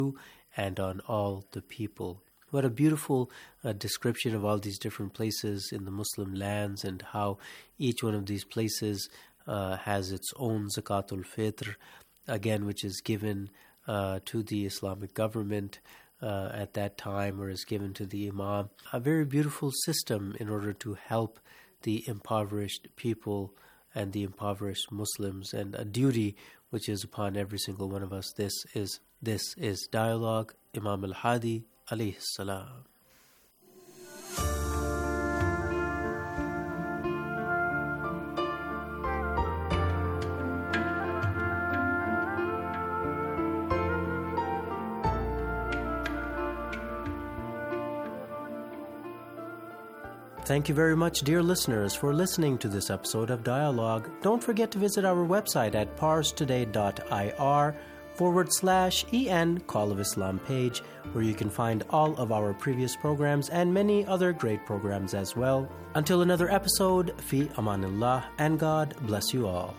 and on all the people. What a beautiful description of all these different places in the Muslim lands and how each one of these places has its own Zakatul Fitr, again, which is given to the Islamic government at that time, or is given to the Imam. A very beautiful system in order to help the impoverished people and the impoverished Muslims, and a duty which is upon every single one of us. This is Dialogue. Imam al-Hadi alayhi salam. Thank you very much, dear listeners, for listening to this episode of Dialogue. Don't forget to visit our website at parstoday.ir/EN Call of Islam page, where you can find all of our previous programs and many other great programs as well. Until another episode, fi amanillah, and God bless you all.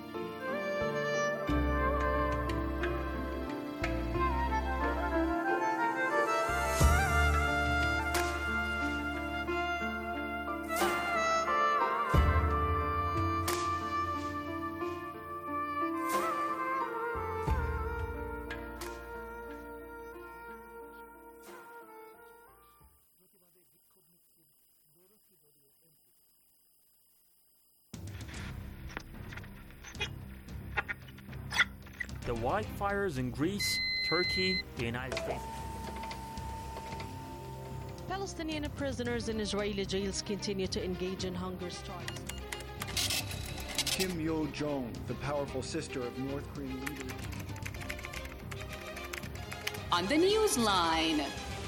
The wildfires in Greece, Turkey, the United States. Palestinian prisoners in Israeli jails continue to engage in hunger strikes. Kim Yo-jong, the powerful sister of North Korean leader. On the Newsline.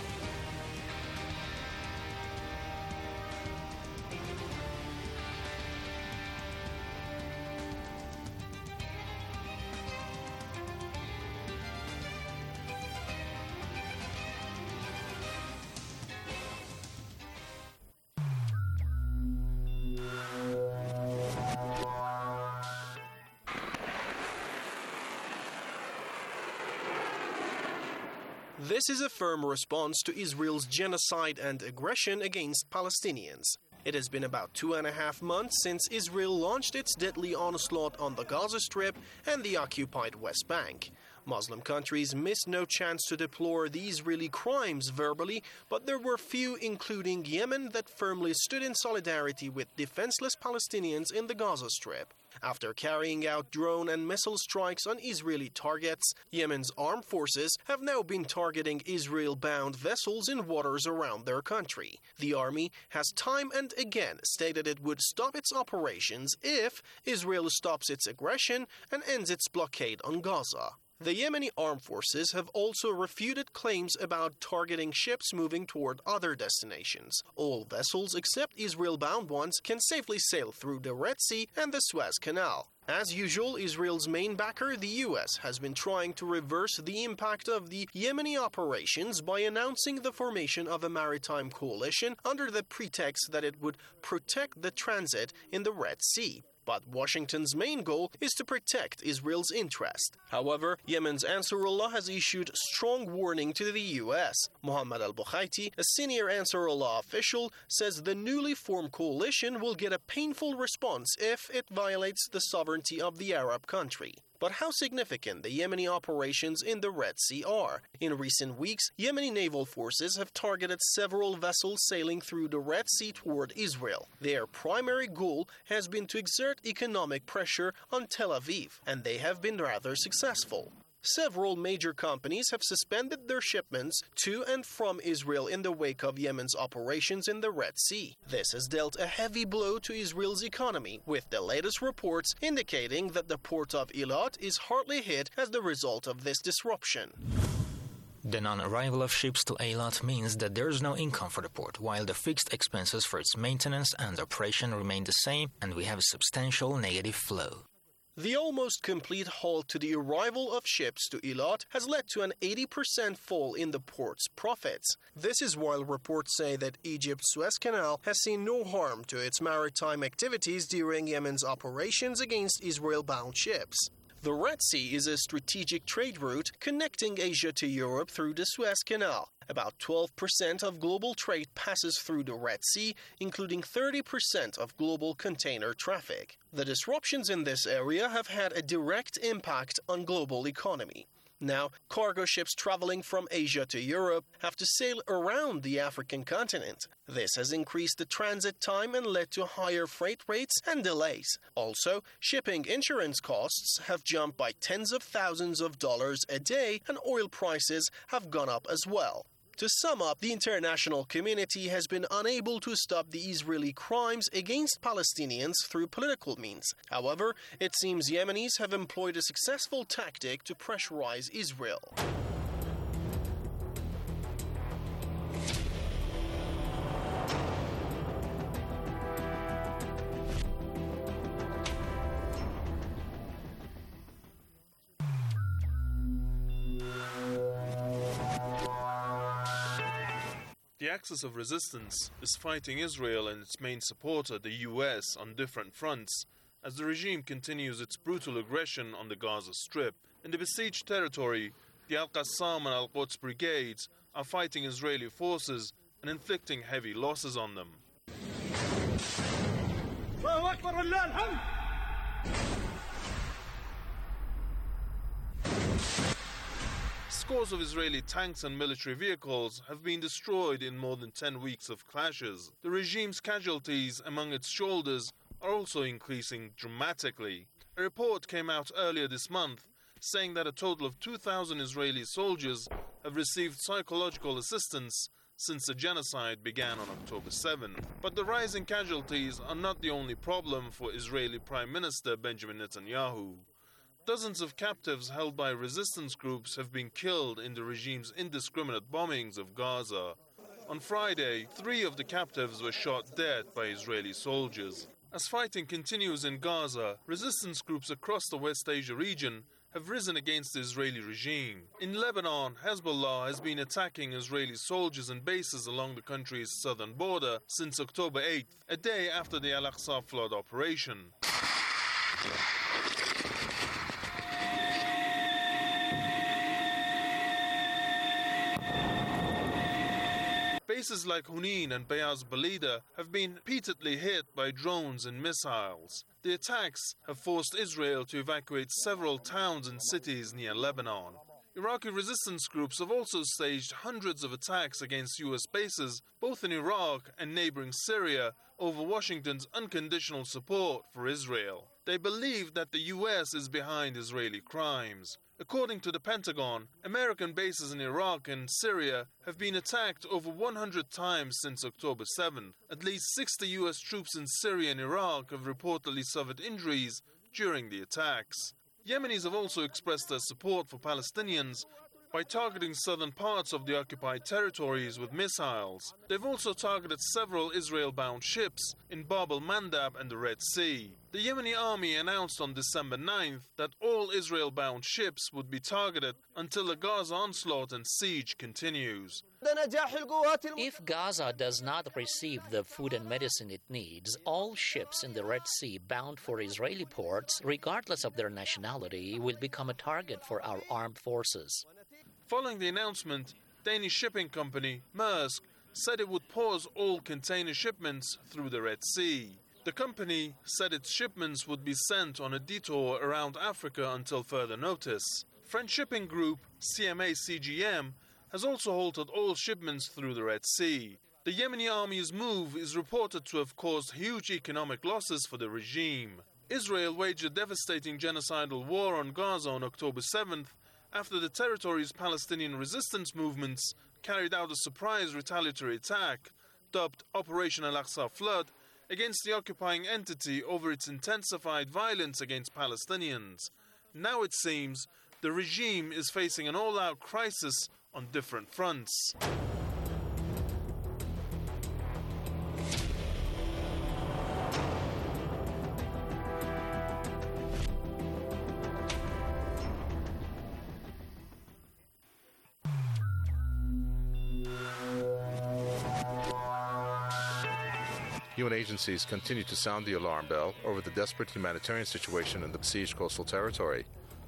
This is a firm response to Israel's genocide and aggression against Palestinians. It has been about 2.5 months since Israel launched its deadly onslaught on the Gaza Strip and the occupied West Bank. Muslim countries missed no chance to deplore the Israeli crimes verbally, but there were few, including Yemen, that firmly stood in solidarity with defenseless Palestinians in the Gaza Strip. After carrying out drone and missile strikes on Israeli targets, Yemen's armed forces have now been targeting Israel-bound vessels in waters around their country. The army has time and again stated it would stop its operations if Israel stops its aggression and ends its blockade on Gaza. The Yemeni armed forces have also refuted claims about targeting ships moving toward other destinations. All vessels except Israel-bound ones can safely sail through the Red Sea and the Suez Canal. As usual, Israel's main backer, the U.S., has been trying to reverse the impact of the Yemeni operations by announcing the formation of a maritime coalition under the pretext that it would protect the transit in the Red Sea. But Washington's main goal is to protect Israel's interest. However, Yemen's Ansarullah has issued strong warning to the U.S. Mohammed al-Bukhaiti, a senior Ansarullah official, says the newly formed coalition will get a painful response if it violates the sovereignty of the Arab country. But how significant the Yemeni operations in the Red Sea are. In recent weeks, Yemeni naval forces have targeted several vessels sailing through the Red Sea toward Israel. Their primary goal has been to exert economic pressure on Tel Aviv, and they have been rather successful. Several major companies have suspended their shipments to and from Israel in the wake of Yemen's operations in the Red Sea. This has dealt a heavy blow to Israel's economy, with the latest reports indicating that the port of Eilat is hardly hit as the result of this disruption. The non-arrival of ships to Eilat means that there is no income for the port, while the fixed expenses for its maintenance and operation remain the same, and we have a substantial negative flow. The almost complete halt to the arrival of ships to Eilat has led to an 80% fall in the port's profits. This is while reports say that Egypt's Suez Canal has seen no harm to its maritime activities during Yemen's operations against Israel-bound ships. The Red Sea is a strategic trade route connecting Asia to Europe through the Suez Canal. About 12% of global trade passes through the Red Sea, including 30% of global container traffic. The disruptions in this area have had a direct impact on global economy. Now, cargo ships traveling from Asia to Europe have to sail around the African continent. This has increased the transit time and led to higher freight rates and delays. Also, shipping insurance costs have jumped by tens of thousands of dollars a day, and oil prices have gone up as well. To sum up, the international community has been unable to stop the Israeli crimes against Palestinians through political means. However, it seems Yemenis have employed a successful tactic to pressurize Israel. The axis of resistance is fighting Israel and its main supporter, the US, on different fronts, as the regime continues its brutal aggression on the Gaza Strip. In the besieged territory, the Al-Qassam and Al-Quds brigades are fighting Israeli forces and inflicting heavy losses on them. Scores of Israeli tanks and military vehicles have been destroyed in more than 10 weeks of clashes. The regime's casualties among its shoulders are also increasing dramatically. A report came out earlier this month saying that a total of 2,000 Israeli soldiers have received psychological assistance since the genocide began on October 7th. But the rising casualties are not the only problem for Israeli Prime Minister Benjamin Netanyahu. Dozens of captives held by resistance groups have been killed in the regime's indiscriminate bombings of Gaza. On Friday, 3 of the captives were shot dead by Israeli soldiers. As fighting continues in Gaza, resistance groups across the West Asia region have risen against the Israeli regime. In Lebanon, Hezbollah has been attacking Israeli soldiers and bases along the country's southern border since October 8th, a day after the Al-Aqsa flood operation. Bases like Hunin and Bayaz Balida have been repeatedly hit by drones and missiles. The attacks have forced Israel to evacuate several towns and cities near Lebanon. Iraqi resistance groups have also staged hundreds of attacks against U.S. bases, both in Iraq and neighboring Syria, over Washington's unconditional support for Israel. They believe that the U.S. is behind Israeli crimes. According to the Pentagon, American bases in Iraq and Syria have been attacked over 100 times since October 7th. At least 60 U.S. troops in Syria and Iraq have reportedly suffered injuries during the attacks. Yemenis have also expressed their support for Palestinians by targeting southern parts of the occupied territories with missiles. They've also targeted several Israel-bound ships in Bab el-Mandab and the Red Sea. The Yemeni army announced on December 9th that all Israel-bound ships would be targeted until the Gaza onslaught and siege continues. If Gaza does not receive the food and medicine it needs, all ships in the Red Sea bound for Israeli ports, regardless of their nationality, will become a target for our armed forces. Following the announcement, Danish shipping company Maersk said it would pause all container shipments through the Red Sea. The company said its shipments would be sent on a detour around Africa until further notice. French shipping group CMA CGM has also halted all shipments through the Red Sea. The Yemeni army's move is reported to have caused huge economic losses for the regime. Israel waged a devastating genocidal war on Gaza on October 7th after the territory's Palestinian resistance movements carried out a surprise retaliatory attack, dubbed Operation Al-Aqsa Flood, against the occupying entity over its intensified violence against Palestinians. Now it seems the regime is facing an all-out crisis on different fronts. UN agencies continue to sound the alarm bell over the desperate humanitarian situation in the besieged coastal territory.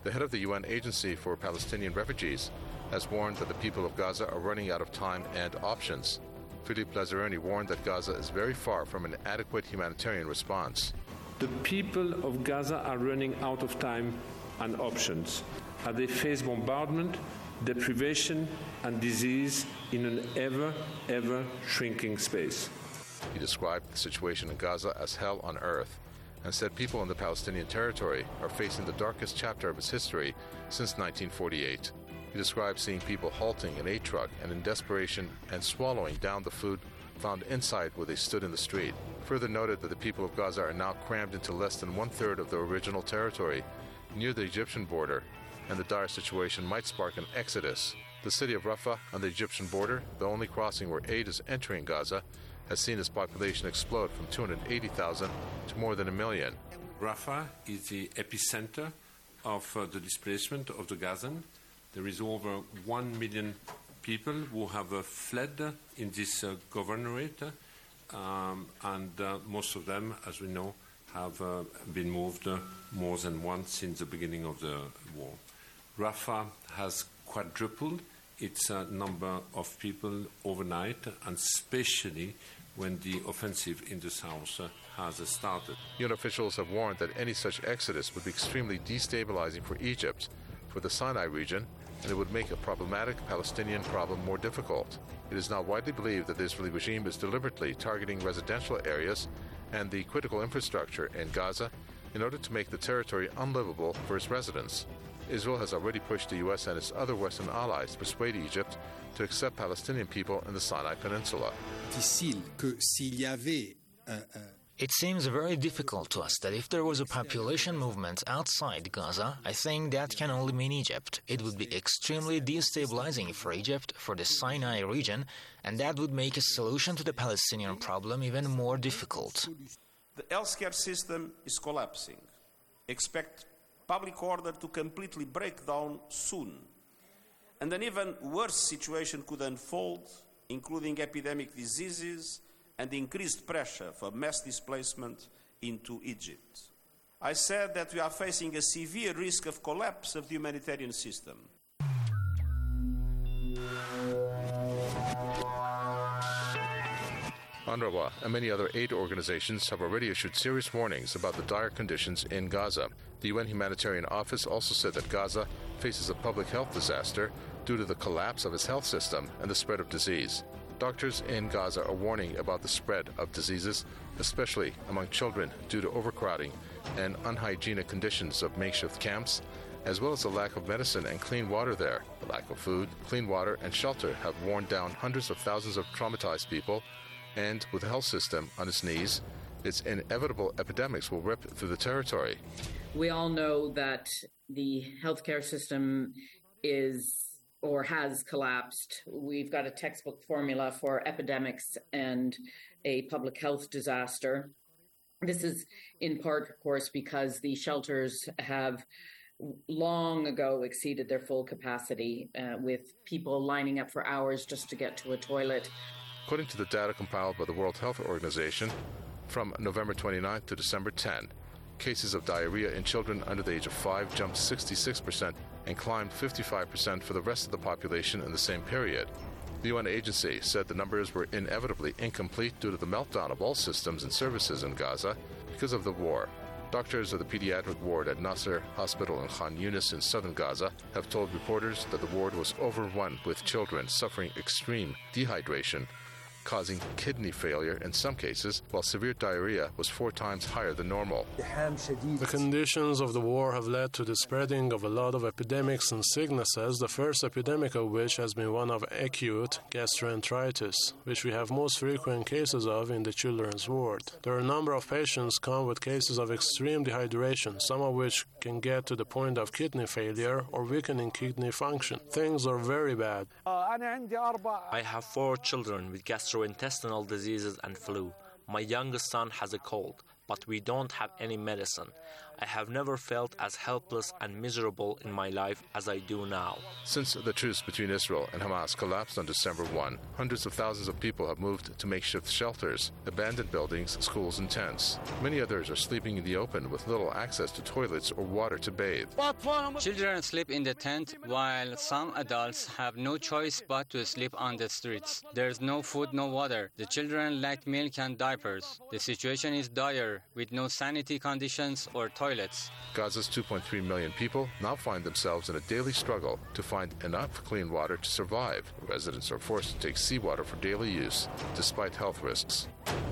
The head of the UN Agency for Palestinian Refugees has warned that the people of Gaza are running out of time and options. Philippe Lazzarini warned that Gaza is very far from an adequate humanitarian response. The people of Gaza are running out of time and options as they face bombardment, deprivation, and disease in an ever shrinking space. He described the situation in Gaza as hell on earth and said people in the Palestinian territory are facing the darkest chapter of its history since 1948. He described seeing people halting an aid truck and in desperation and swallowing down the food found inside where they stood in the street. Further noted that the people of Gaza are now crammed into less than one-third of their original territory near the Egyptian border, and the dire situation might spark an exodus. The city of Rafah on the Egyptian border, the only crossing where aid is entering Gaza, has seen its population explode from 280,000 to more than 1 million. Rafah is the epicenter of the displacement of the Gazan. There is over 1 million people who have fled in this governorate, and most of them, as we know, have been moved more than once since the beginning of the war. Rafah has quadrupled its number of people overnight, and especially when the offensive in the south has started. UN officials have warned that any such exodus would be extremely destabilizing for Egypt, for the Sinai region, and it would make a problematic Palestinian problem more difficult. It is now widely believed that the Israeli regime is deliberately targeting residential areas and the critical infrastructure in Gaza in order to make the territory unlivable for its residents. Israel has already pushed the U.S. and its other Western allies to persuade Egypt to accept Palestinian people in the Sinai Peninsula. It seems very difficult to us that if there was a population movement outside Gaza, I think that can only mean Egypt. It would be extremely destabilizing for Egypt, for the Sinai region, and that would make a solution to the Palestinian problem even more difficult. The healthcare system is collapsing. Expect public order to completely break down soon. And an even worse situation could unfold, including epidemic diseases and increased pressure for mass displacement into Egypt. I said that we are facing a severe risk of collapse of the humanitarian system. UNRWA and many other aid organizations have already issued serious warnings about the dire conditions in Gaza. The UN Humanitarian Office also said that Gaza faces a public health disaster due to the collapse of its health system and the spread of disease. Doctors in Gaza are warning about the spread of diseases, especially among children due to overcrowding and unhygienic conditions of makeshift camps, as well as the lack of medicine and clean water there. The lack of food, clean water, and shelter have worn down hundreds of thousands of traumatized people, and with the health system on its knees, its inevitable epidemics will rip through the territory. We all know that the healthcare system is or has collapsed. We've got a textbook formula for epidemics and a public health disaster. This is in part, of course, because the shelters have long ago exceeded their full capacity, with people lining up for hours just to get to a toilet. According to the data compiled by the World Health Organization, from November 29 to December 10, cases of diarrhea in children under the age of 5 jumped 66% and climbed 55% for the rest of the population in the same period. The UN agency said the numbers were inevitably incomplete due to the meltdown of all systems and services in Gaza because of the war. Doctors of the pediatric ward at Nasser Hospital in Khan Yunis in southern Gaza have told reporters that the ward was overrun with children suffering extreme dehydration, causing kidney failure in some cases, while severe diarrhea was 4 times higher than normal. The conditions of the war have led to the spreading of a lot of epidemics and sicknesses, the first epidemic of which has been one of acute gastroenteritis, which we have most frequent cases of in the children's ward. There are a number of patients come with cases of extreme dehydration, some of which can get to the point of kidney failure or weakening kidney function. Things are very bad. I have 4 children with gastrointestinal diseases and flu. My youngest son has a cold, but we don't have any medicine. I have never felt as helpless and miserable in my life as I do now. Since the truce between Israel and Hamas collapsed on December 1, hundreds of thousands of people have moved to makeshift shelters, abandoned buildings, schools, and tents. Many others are sleeping in the open with little access to toilets or water to bathe. Children sleep in the tent, while some adults have no choice but to sleep on the streets. There's no food, no water. The children lack milk and diapers. The situation is dire, with no sanitary conditions or toilets. Gaza's 2.3 million people now find themselves in a daily struggle to find enough clean water to survive. Residents are forced to take seawater for daily use, despite health risks.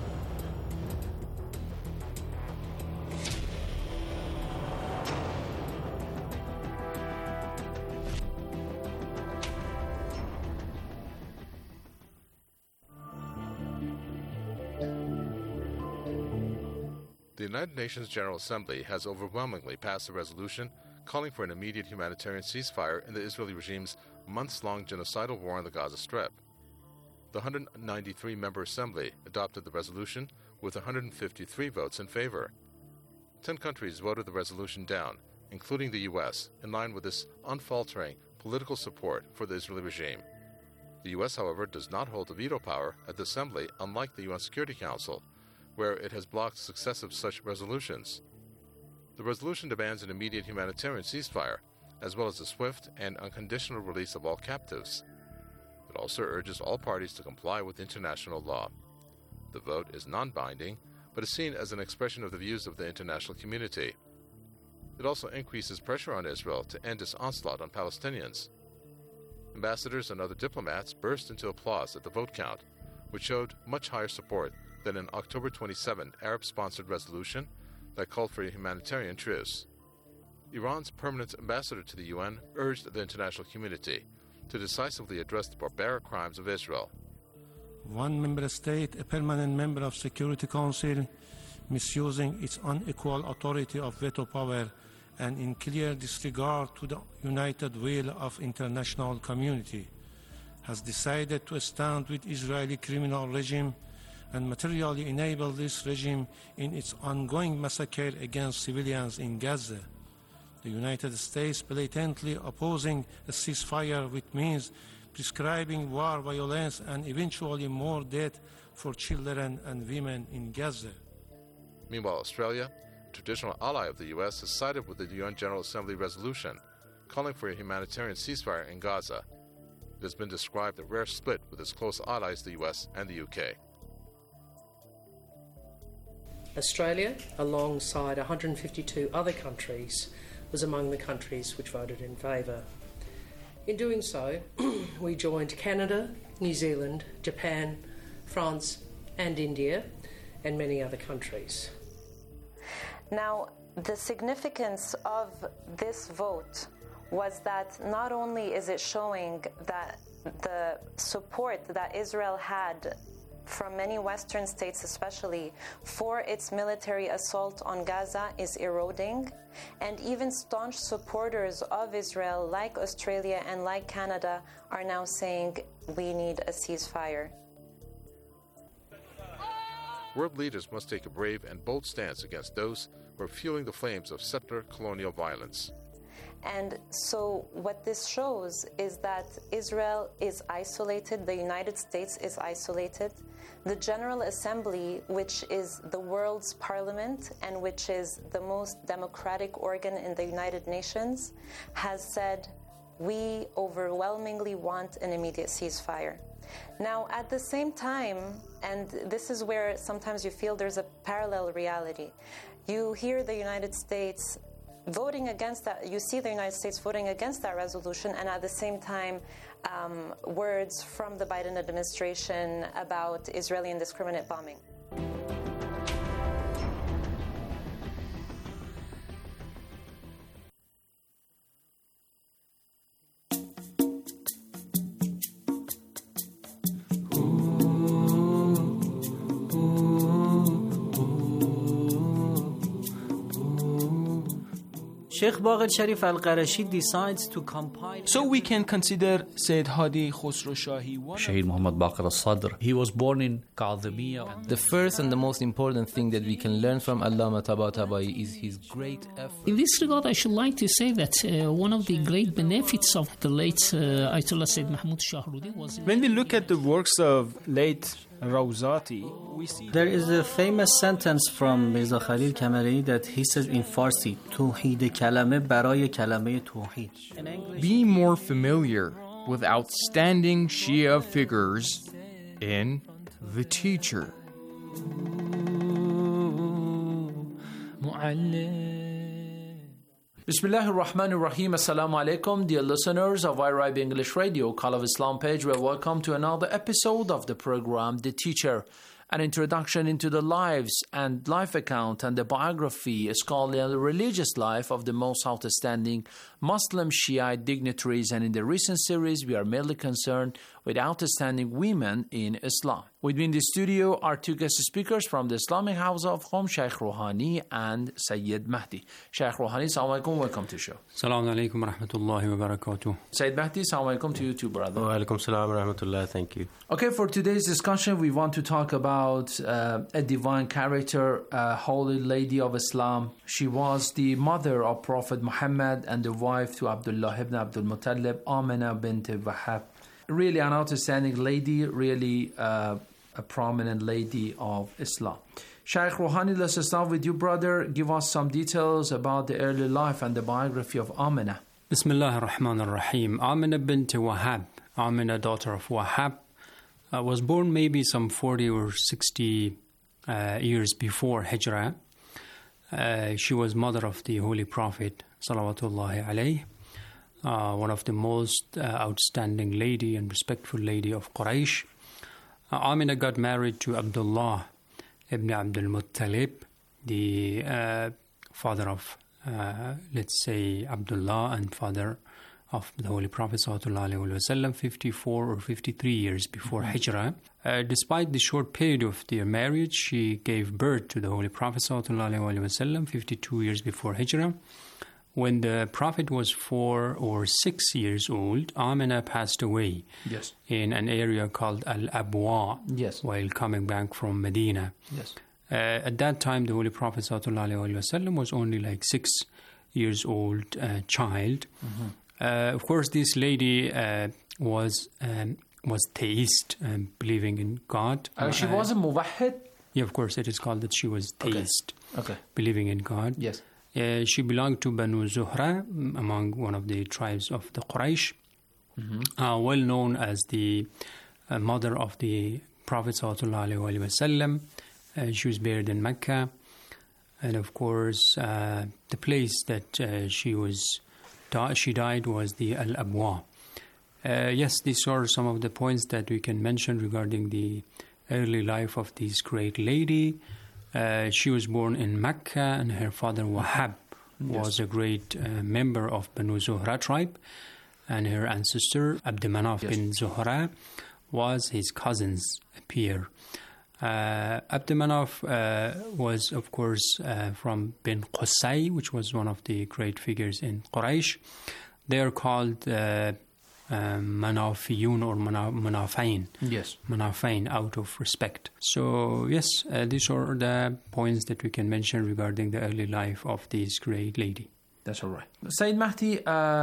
The United Nations General Assembly has overwhelmingly passed a resolution calling for an immediate humanitarian ceasefire in the Israeli regime's months-long genocidal war on the Gaza Strip. The 193-member Assembly adopted the resolution with 153 votes in favor. 10 countries voted the resolution down, including the U.S., in line with this unfaltering political support for the Israeli regime. The U.S., however, does not hold the veto power at the Assembly, unlike the UN Security Council, where it has blocked successive such resolutions. The resolution demands an immediate humanitarian ceasefire, as well as the swift and unconditional release of all captives. It also urges all parties to comply with international law. The vote is non-binding, but is seen as an expression of the views of the international community. It also increases pressure on Israel to end its onslaught on Palestinians. Ambassadors and other diplomats burst into applause at the vote count, which showed much higher support than an October 27 Arab-sponsored resolution that called for a humanitarian truce. Iran's permanent ambassador to the UN urged the international community to decisively address the barbaric crimes of Israel. One member state, a permanent member of Security Council, misusing its unequal authority of veto power and in clear disregard to the united will of international community, has decided to stand with Israeli criminal regime and materially enable this regime in its ongoing massacre against civilians in Gaza. The United States blatantly opposing a ceasefire, which means prescribing war violence and eventually more death for children and women in Gaza. Meanwhile, Australia, a traditional ally of the U.S., has sided with the UN General Assembly resolution calling for a humanitarian ceasefire in Gaza. It has been described a rare split with its close allies, the U.S. and the U.K. Australia, alongside 152 other countries, was among the countries which voted in favour. In doing so, we joined Canada, New Zealand, Japan, France and India, and many other countries. Now, the significance of this vote was that not only is it showing that the support that Israel had from many Western states especially for its military assault on Gaza is eroding, and even staunch supporters of Israel like Australia and like Canada are now saying we need a ceasefire. World leaders must take a brave and bold stance against those who are fueling the flames of settler colonial violence. And so what this shows is that Israel is isolated, the United States is isolated. The General Assembly, which is the world's parliament and which is the most democratic organ in the United Nations, has said, we overwhelmingly want an immediate ceasefire. Now, at the same time, and this is where sometimes you feel there's a parallel reality, you hear the United States voting against that, you see the United States voting against that resolution, and at the same time, words from the Biden administration about Israeli indiscriminate bombing. Sheikh Baqir Sharif Al-Qarashi decides to compile. So we can consider Sayyid Hadi Khosrow Shahi. Shaheed Muhammad Baqir al-Sadr. He was born in Qadhimiyya. The first and the most important thing that we can learn from Allama Tabatabai is his great effort. In this regard, I should like to say that one of the great benefits of the late Ayatollah Sayyid Mahmoud Shahrudi was... When we look at the works of late Rawzati, we see... There is a famous sentence from Mirza Khalil Kamari that he says in Farsi, Tawheed kalame baraye kalame tawheed. Be more familiar with outstanding Shia figures in The Teacher. Bismillahir Rahmanir Rahim. Assalamu alaikum, dear listeners of IRIB English Radio, Call of Islam page. Welcome to another episode of the program The Teacher, an introduction into the lives and life account and the biography, a scholarly and religious life of the most outstanding Muslim Shiite dignitaries. And in the recent series, we are mainly concerned with outstanding women in Islam. With me in the studio are two guest speakers from the Islamic House of Qom, Sheikh Rouhani and Sayyid Mahdi. Sheikh Rouhani, Assalamu alaikum, welcome to the show. Assalamu alaikum wa rahmatullahi wa barakatuh. Sayyid Mahdi, Assalamu alaikum to you too, brother. Wa alaikum salam wa rahmatullah, thank you. Okay, for today's discussion, we want to talk about a divine character, a holy lady of Islam. She was the mother of Prophet Muhammad and the wife to Abdullah ibn Abdul Muttalib, Amina bint Wahab. Really an outstanding lady, really a prominent lady of Islam. Shaykh Rouhani, let's start with you, brother. Give us some details about the early life and the biography of Amina. Bismillah ar-Rahman ar-Rahim. Amina bint Wahab, Amina, daughter of Wahab, was born maybe some 40 or 60 years before Hijrah. She was mother of the Holy Prophet, salawatullahi alayhi. One of the most outstanding lady and respectful lady of Quraysh. Amina got married to Abdullah ibn Abdul Muttalib, the father of, let's say, Abdullah and father of the Holy Prophet ﷺ, 54 or 53 years before Hijrah. Despite the short period of their marriage, she gave birth to the Holy Prophet ﷺ, 52 years before Hijrah. When the Prophet was 4 or 6 years old, Amina passed away in an area called Al-Abwa while coming back from Medina. At that time, the Holy Prophet ﷺ was only like 6 years old child. Of course, this lady was theist, believing in God. She was a muwahhid? Yeah, of course, it is called that she was theist, believing in God. Yes. She belonged to Banu Zuhra, among one of the tribes of the Quraysh, well known as the mother of the Prophet ﷺ. She was buried in Mecca, and of course, the place that she died was the Al-Abwa. Yes, these are some of the points that we can mention regarding the early life of this great lady. She was born in Mecca, and her father Wahab was a great member of Banu Zuhra tribe, and her ancestor Abd Manaf bin Zuhra was his cousin's peer. Abd Manaf was, of course, from bin Qusay, which was one of the great figures in Quraysh. They are called Manafiyun or Manafain. Manafain, out of respect. So, yes, these are the points that we can mention regarding the early life of this great lady. That's all right. Sayyid Mahdi,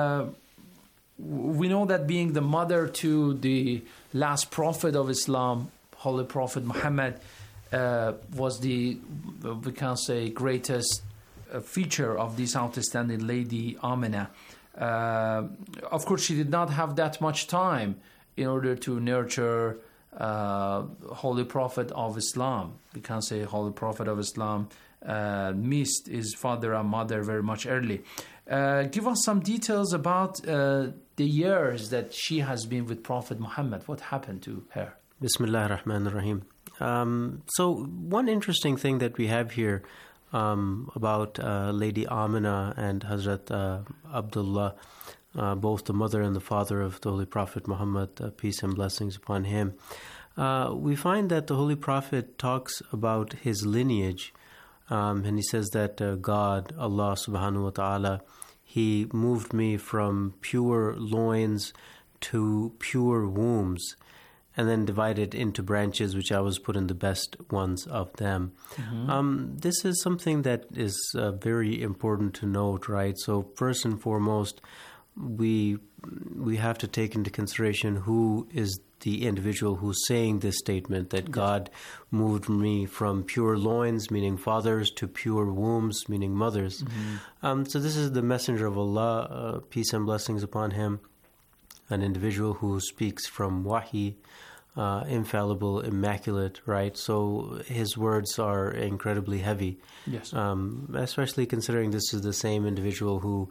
we know that being the mother to the last prophet of Islam, Holy Prophet Muhammad, was the, we can say, greatest feature of this outstanding lady, Amina. Of course, she did not have that much time in order to nurture Holy Prophet of Islam. We can say Holy Prophet of Islam missed his father and mother very much early. Give us some details about the years that she has been with Prophet Muhammad. What happened to her? Bismillah ar-Rahman ar-Rahim. So one interesting thing that we have here about Lady Amina and Hazrat Abdullah, both the mother and the father of the Holy Prophet Muhammad, peace and blessings upon him. We find that the Holy Prophet talks about his lineage, and he says that God, Allah subhanahu wa ta'ala, He moved me from pure loins to pure wombs, and then divided into branches, which I was put in the best ones of them. This is something that is very important to note, right? So first and foremost, we have to take into consideration who is the individual who's saying this statement, that God moved me from pure loins, meaning fathers, to pure wombs, meaning mothers. So this is the Messenger of Allah, peace and blessings upon him, an individual who speaks from wahi, infallible, immaculate, right? So his words are incredibly heavy. Yes. Especially considering this is the same individual who,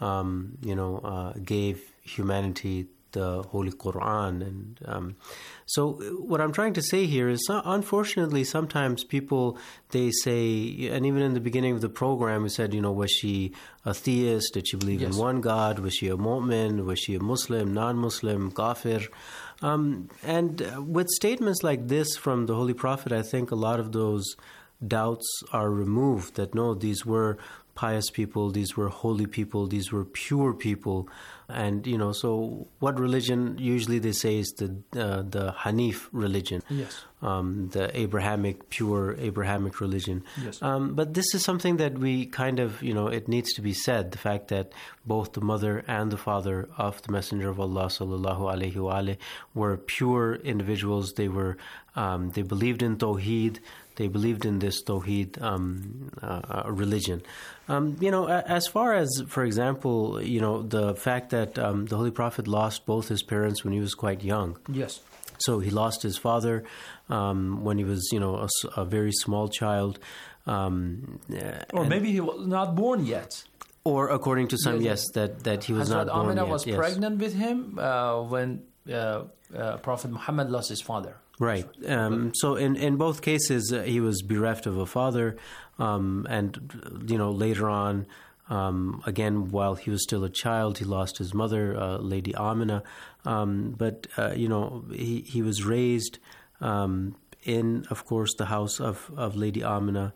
gave humanity the Holy Quran. And so what I'm trying to say here is, unfortunately, sometimes people, they say, and even in the beginning of the program, we said, was she a theist? Did she believe in one God? Was she a mu'min? Was she a Muslim, non-Muslim, kafir? And with statements like this from the Holy Prophet, I think a lot of those doubts are removed, that no, these were pious people, these were holy people, these were pure people. And, so what religion usually they say is the Hanif religion. Yes. The pure Abrahamic religion. Yes. But this is something that we kind of, it needs to be said, the fact that both the mother and the father of the Messenger of Allah sallallahu alaihi wa were pure individuals. They were, they believed in Tawheed. They believed in this Tawheed religion. As far as, for example, the fact that the Holy Prophet lost both his parents when he was quite young. Yes. So he lost his father when he was, a very small child. Or maybe he was not born yet. Or according to some, yes, that he was not born Amina yet. Was pregnant with him when Prophet Muhammad lost his father. Right. So in both cases, he was bereft of a father, and later on, again, while he was still a child, he lost his mother, Lady Amina. But he was raised in, of course, the house of Lady Amina.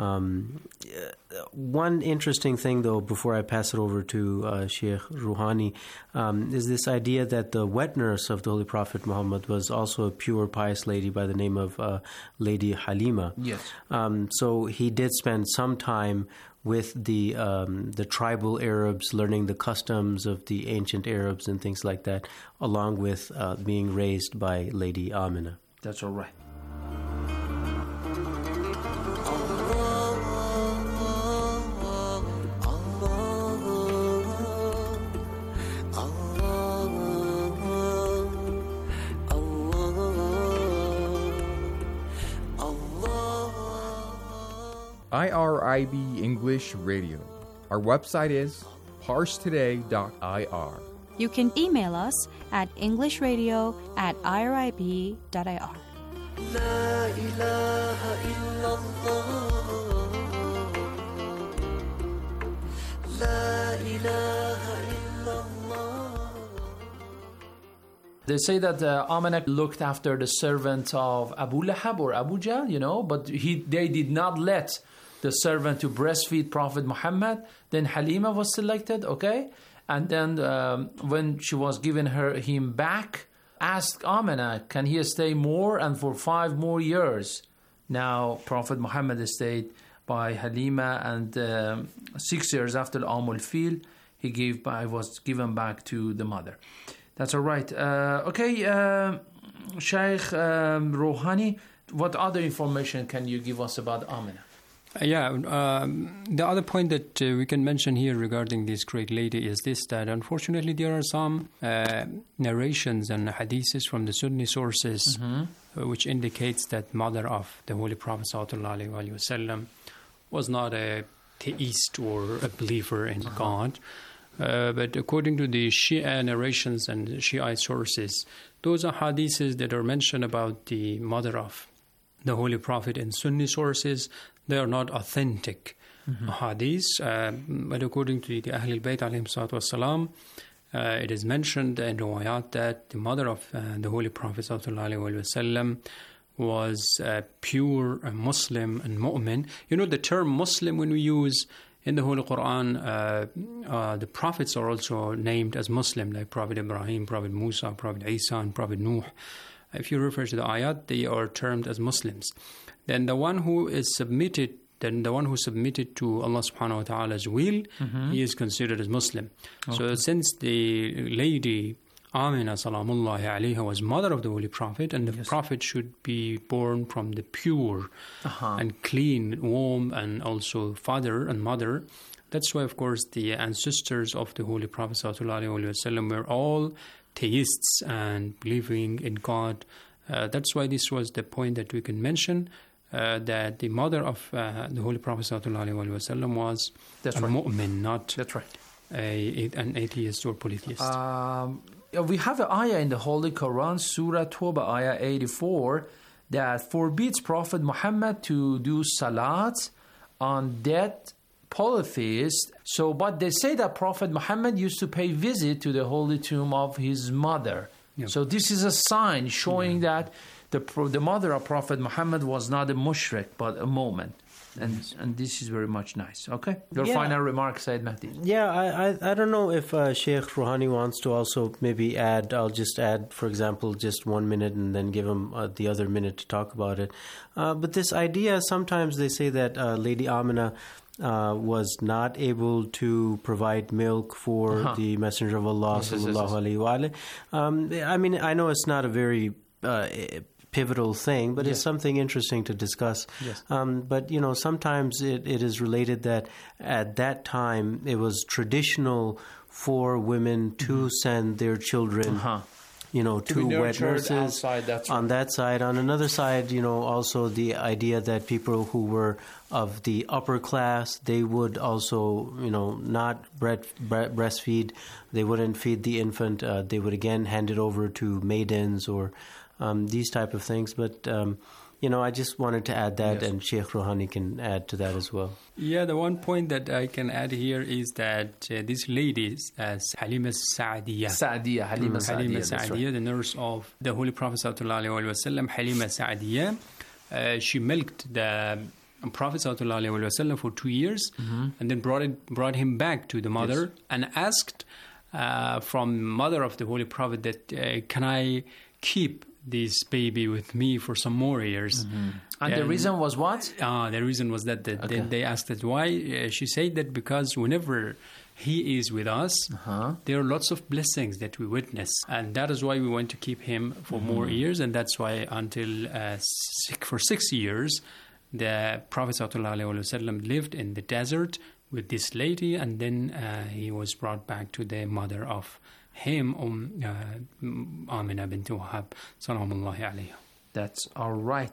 One interesting thing, though, before I pass it over to Sheikh Rouhani, is this idea that the wet nurse of the Holy Prophet Muhammad was also a pure, pious lady by the name of Lady Halima. Yes. So he did spend some time with the tribal Arabs, learning the customs of the ancient Arabs and things like that, along with being raised by Lady Amina. That's all right. IRIB English Radio. Our website is parstoday.ir. You can email us at englishradio@irib.ir. La ilaha illallah. La ilaha illallah. They say that Amina looked after the servant of Abu Lahab or Abu Jahl, but they did not let the servant to breastfeed Prophet Muhammad. Then Halima was selected, okay? And then when she was given him back, asked Amina, can he stay more and for 5 more years? Now, Prophet Muhammad stayed by Halima, and 6 years after Amul Fil, he was given back to the mother. That's all right. Sheikh Rouhani, what other information can you give us about Amina? The other point that we can mention here regarding this great lady is this, that unfortunately there are some narrations and hadiths from the Sunni sources which indicates that mother of the Holy Prophet ﷺ was not a theist or a believer in God. But according to the Shia narrations and Shiite sources, those are hadiths that are mentioned about the mother of the Holy Prophet in Sunni sources. They are not authentic hadiths, but according to the Ahlul Bayt alayhim salatu wassalam, it is mentioned in riwayat that the mother of the Holy Prophet ﷺ was pure Muslim and mu'min. The term Muslim, when we use In the Holy Quran, the prophets are also named as Muslim, like Prophet Ibrahim, Prophet Musa, Prophet Isa, and Prophet Nuh. If you refer to the ayat, they are termed as Muslims. Then the one who submitted to Allah subhanahu wa ta'ala's will, he is considered as Muslim. Okay. So since the lady Amina salamullahi alayha was mother of the Holy Prophet, and the Prophet should be born from the pure and clean womb, and also father and mother. That's why, of course, the ancestors of the Holy Prophet sallallahu alayhi wasallam were all theists and believing in God. That's why this was the point that we can mention, that the mother of the Holy Prophet sallallahu alayhi wasallam was a mu'min, not an atheist or polytheist. We have an ayah in the Holy Quran, Surah Tawbah, ayah 84, that forbids Prophet Muhammad to do salat on dead polytheists. So, but they say that Prophet Muhammad used to pay visit to the holy tomb of his mother. Yep. So this is a sign showing that the mother of Prophet Muhammad was not a mushrik, but a mu'min. And this is very much nice. Okay? Your final remark, Sayyid Mahdi. Yeah, I don't know if Sheikh Rouhani wants to also maybe add. I'll just add, for example, just 1 minute and then give him the other minute to talk about it. But this idea, sometimes they say that Lady Amina was not able to provide milk for the Messenger of Allah sallallahu alaihi wasallam. I mean, I know it's not a very pivotal thing, but it's something interesting to discuss. Yes. But, sometimes it is related that at that time it was traditional for women to send their children to wet nurses on that side. On another side, also the idea that people who were of the upper class, they would also, not breastfeed. They wouldn't feed the infant. They would again hand it over to maidens or these type of things. But, I just wanted to add that, and Sheikh Rouhani can add to that as well. Yeah, the one point that I can add here is that these ladies, as Halima Sa'diyah. Halima Sa'diyah, the nurse of the Holy Prophet sallallahu alaihi wasallam, Halima Sa'diyah, she milked the Prophet sallallahu alaihi wasallam for 2 years, and then brought him back to the mother and asked from mother of the Holy Prophet that can I keep this baby with me for some more years. And the reason was what? The reason was that they asked that why. She said that because whenever he is with us, there are lots of blessings that we witness. And that is why we want to keep him for more years. And that's why until for 6 years, the Prophet ﷺ lived in the desert with this lady. And then he was brought back to the mother of him, Amina bint Wahab, salamullahi alayha. That's all right.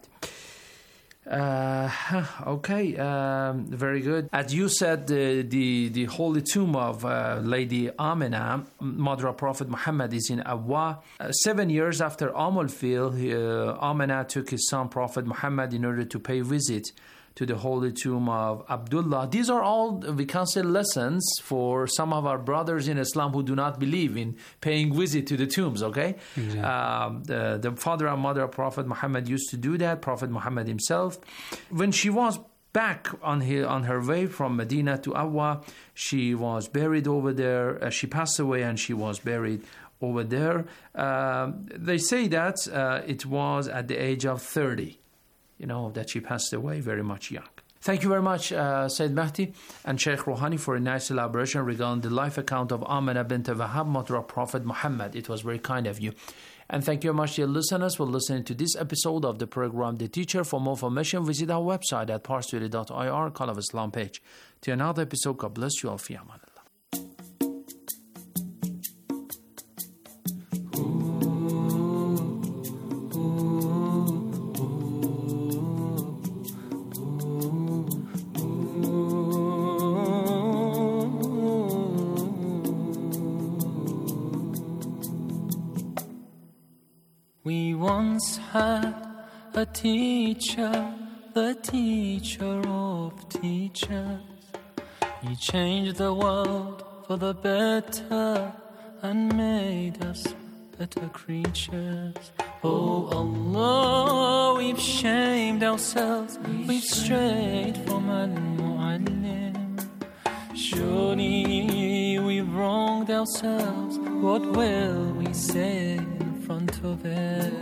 Okay, very good. As you said, the holy tomb of Lady Amina, mother of Prophet Muhammad, is in Awwa. 7 years after Amulfil, Amina took his son Prophet Muhammad in order to pay visit to the holy tomb of Abdullah. These are all, we can say, lessons for some of our brothers in Islam who do not believe in paying visit to the tombs, okay? Exactly. The father and mother of Prophet Muhammad used to do that, Prophet Muhammad himself. When she was back on her way from Medina to Awwa, she was buried over there. She passed away and she was buried over there. They say that it was at the age of 30. That she passed away very much young. Thank you very much, Sayyid Mahdi and Sheikh Rouhani, for a nice elaboration regarding the life account of Amina bint Wahab, mother of Prophet Muhammad. It was very kind of you. And thank you very much, dear listeners, for listening to this episode of the program The Teacher. For more information, visit our website at parstoday.ir, Call of Islam page. To another episode, God bless you all. Fi aman Allah. We once had a teacher, the teacher of teachers. He changed the world for the better and made us better creatures. Oh Allah, we've shamed ourselves, we've strayed from Al-Mu'allim. Surely we've wronged ourselves. What will we say in front of it?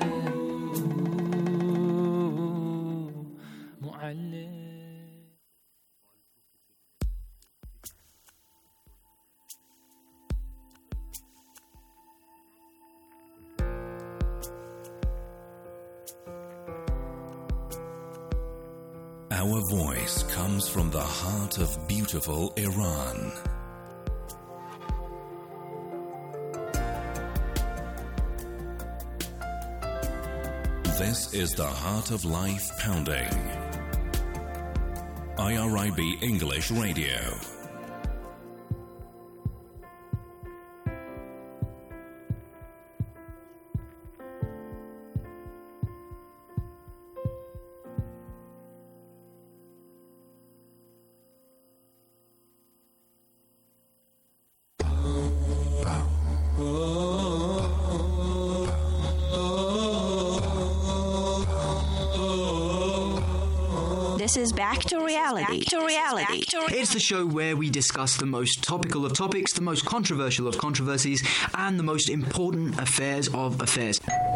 Our voice comes from the heart of beautiful Iran. This is the Heart of Life Pounding. IRIB English Radio. This is Back to Reality. It's the show where we discuss the most topical of topics, the most controversial of controversies, and the most important affairs of affairs.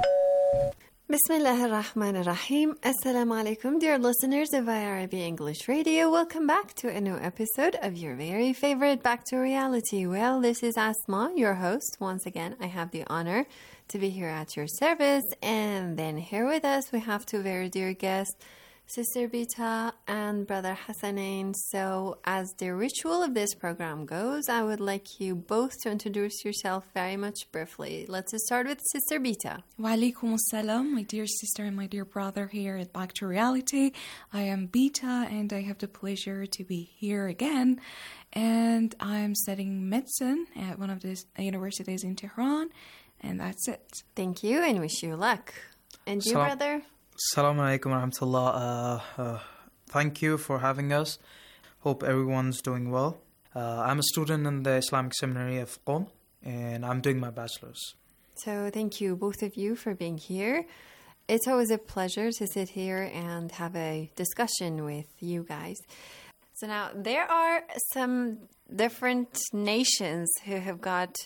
Bismillah ar-Rahman ar-Rahim. Assalamu alaikum, dear listeners of IRIB English Radio. Welcome back to a new episode of your very favorite Back to Reality. Well, this is Asma, your host. Once again, I have the honor to be here at your service. And then here with us, we have two very dear guests, Sister Bita and Brother Hassanain. So as the ritual of this program goes, I would like you both to introduce yourself very much briefly. Let's start with Sister Bita. Wa alaikum assalam, my dear sister and my dear brother here at Back to Reality. I am Bita and I have the pleasure to be here again. And I'm studying medicine at one of the universities in Tehran. And that's it. Thank you and wish you luck. And you, brother? Assalamu alaikum wa rahmatullah. Thank you for having us. Hope everyone's doing well. I'm a student in the Islamic Seminary of Qom, and I'm doing my bachelor's. So thank you, both of you, for being here. It's always a pleasure to sit here and have a discussion with you guys. So now, there are some different nations who have got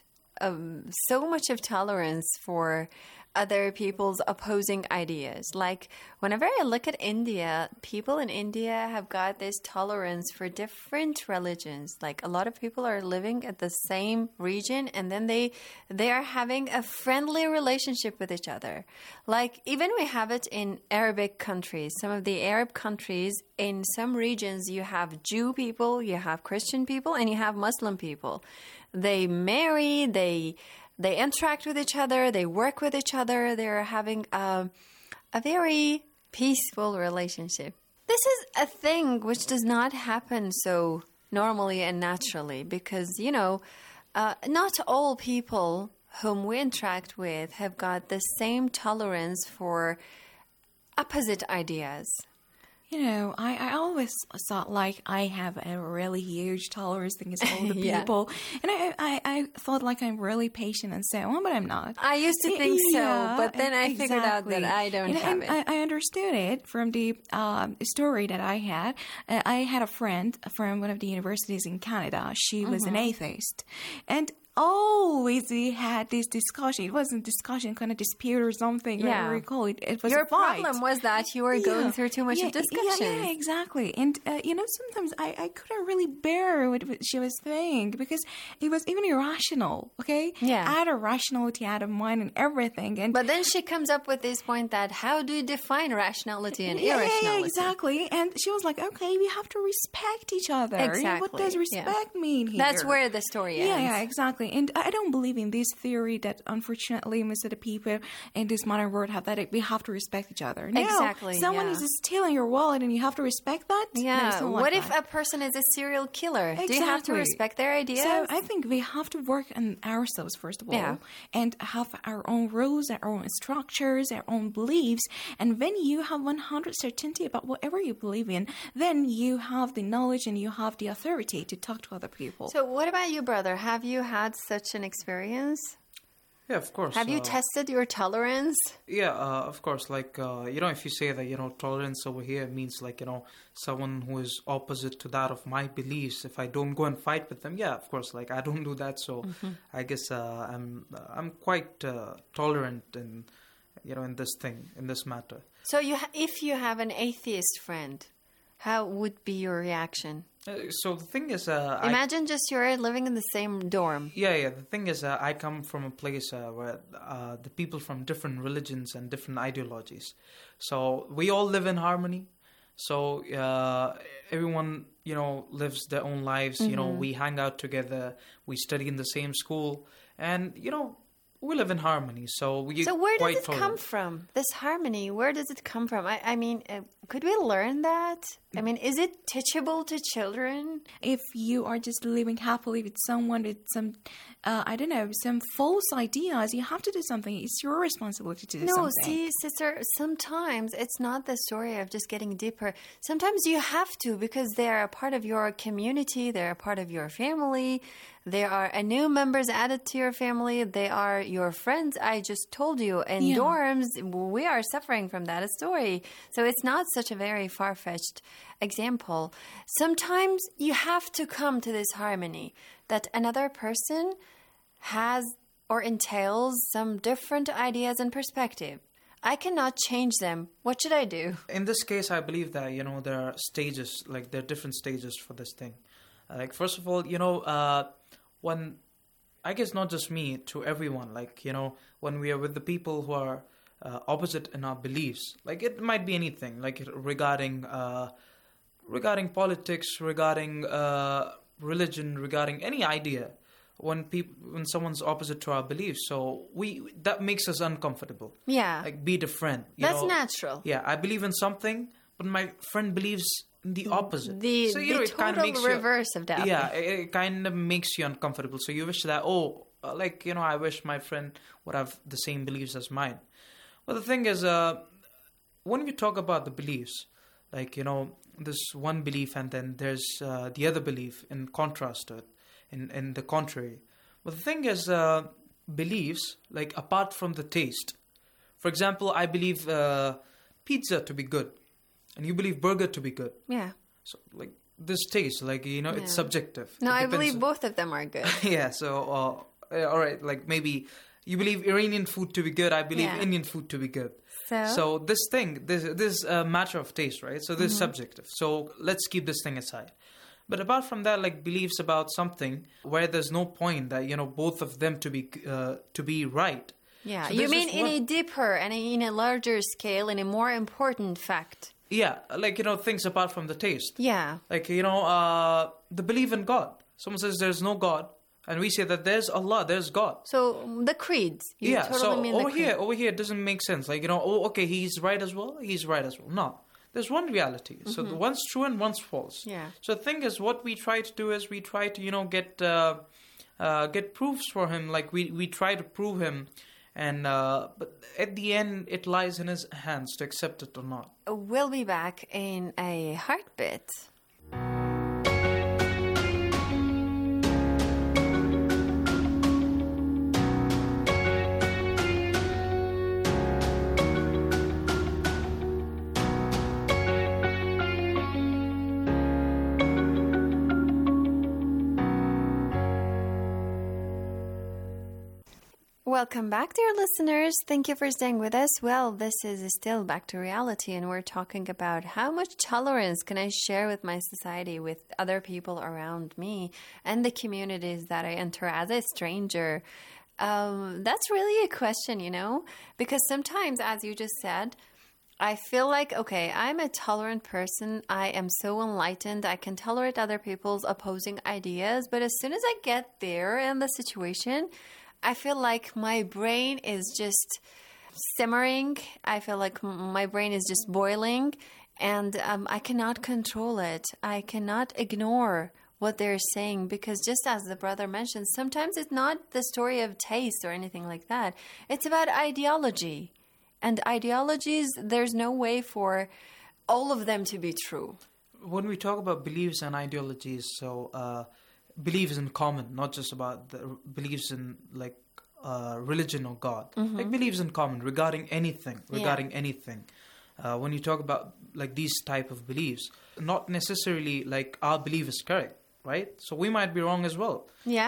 so much of tolerance for other people's opposing ideas. Like, whenever I look at India, people in India have got this tolerance for different religions. Like, a lot of people are living at the same region, and then they are having a friendly relationship with each other. Like, even we have it in Arabic countries. Some of the Arab countries, in some regions, you have Jew people, you have Christian people, and you have Muslim people. They marry, they interact with each other, they work with each other, they're having a very peaceful relationship. This is a thing which does not happen so normally and naturally because, not all people whom we interact with have got the same tolerance for opposite ideas. I always thought like I have a really huge tolerance against all the people. And I thought like I'm really patient and so on, but I'm not. I used to think so, but then I figured out that I don't have it. I understood it from the story that I had. I had a friend from one of the universities in Canada. She was an atheist. And always we had this discussion. It wasn't discussion, kind of dispute or something. I recall it. It was your a fight. problem was that you were going through too much of discussion. Yeah, exactly. And sometimes I couldn't really bear what she was saying because it was even irrational. Okay, out of rationality, out of mind, and everything. But then she comes up with this point that how do you define rationality and irrationality? Yeah, exactly. And she was like, okay, we have to respect each other. Exactly. What does respect mean here? That's where the story ends. Yeah, exactly. And I don't believe in this theory that, unfortunately, most of the people in this modern world have that we have to respect each other. No, exactly. Someone is stealing your wallet and you have to respect that? Yeah. No, what if a person is a serial killer? Exactly. Do you have to respect their ideas? So I think we have to work on ourselves, first of all, and have our own rules, our own structures, our own beliefs. And when you have 100% certainty about whatever you believe in, then you have the knowledge and you have the authority to talk to other people. So what about you, brother? Have you had such an experience? Yeah, of course. Have you tested your tolerance? Yeah, of course. Like, if you say that, tolerance over here means like, someone who is opposite to that of my beliefs, if I don't go and fight with them, yeah, of course, like I don't do that. So I guess I'm quite tolerant in, in this matter. So if you have an atheist friend, how would be your reaction? So the thing is... Imagine you're living in the same dorm. Yeah. The thing is, I come from a place where the people from different religions and different ideologies. So we all live in harmony. So everyone, lives their own lives. We hang out together. We study in the same school. And, we live in harmony. So where does it come from? This harmony, where does it come from? I mean, could we learn that? I mean, is it teachable to children? If you are just living happily with someone with some, some false ideas, you have to do something. It's your responsibility to do something. No, see, sister, sometimes it's not the story of just getting deeper. Sometimes you have to, because they're a part of your community, they're a part of your family. There are new members added to your family. They are your friends. I just told you, in dorms, we are suffering from that story. So it's not such a very far-fetched example. Sometimes you have to come to this harmony that another person has or entails some different ideas and perspective. I cannot change them. What should I do? In this case, I believe that, there are stages, like there are different stages for this thing. Like, first of all, when, I guess not just me, to everyone, like, when we are with the people who are opposite in our beliefs, like it might be anything, like regarding politics, regarding religion, regarding any idea, when someone's opposite to our beliefs, so that makes us uncomfortable. Yeah. Like, be the friend. That's natural. Yeah, I believe in something, but my friend believes the opposite. The total reverse of that. Yeah, it kind of makes you uncomfortable. So you wish that, I wish my friend would have the same beliefs as mine. But the thing is, when we talk about the beliefs, like, this one belief and then there's the other belief in contrast to it, in the contrary. But the thing is, beliefs, like, apart from the taste. For example, I believe pizza to be good. And you believe burger to be good. Yeah. So, like, this taste, like, it's subjective. No, I believe both of them are good. Yeah, so, all right, like, maybe you believe Iranian food to be good, I believe Indian food to be good. So this is a matter of taste, right? So this is subjective. So let's keep this thing aside. But apart from that, like, beliefs about something where there's no point that, both of them to be right. Yeah, so you mean in a deeper and in a larger scale, in a more important fact. Yeah, like, things apart from the taste. Yeah. Like, the belief in God. Someone says there's no God, and we say that there's Allah, there's God. So, the creeds. You totally mean over here, it doesn't make sense. Like, okay, he's right as well, he's right as well. No. There's one reality. So, one's true and one's false. Yeah. So, the thing is, what we try to do is we try to, get proofs for him. Like, we try to prove him. And but at the end, it lies in his hands to accept it or not. We'll be back in a heartbeat. Welcome back, dear listeners. Thank you for staying with us. Well, this is still Back to Reality, and we're talking about how much tolerance can I share with my society, with other people around me, and the communities that I enter as a stranger. That's really a question, because sometimes, as you just said, I feel like, okay, I'm a tolerant person. I am so enlightened. I can tolerate other people's opposing ideas. But as soon as I get there in the situation, I feel like my brain is just simmering. I feel like my brain is just boiling, and I cannot control it. I cannot ignore what they're saying, because just as the brother mentioned, sometimes it's not the story of taste or anything like that. It's about ideology. And ideologies, there's no way for all of them to be true. When we talk about beliefs and ideologies, so beliefs in common, not just about the beliefs in, like, religion or God, like beliefs in common regarding anything, when you talk about like these type of beliefs, not necessarily like our belief is correct, right? So we might be wrong as well.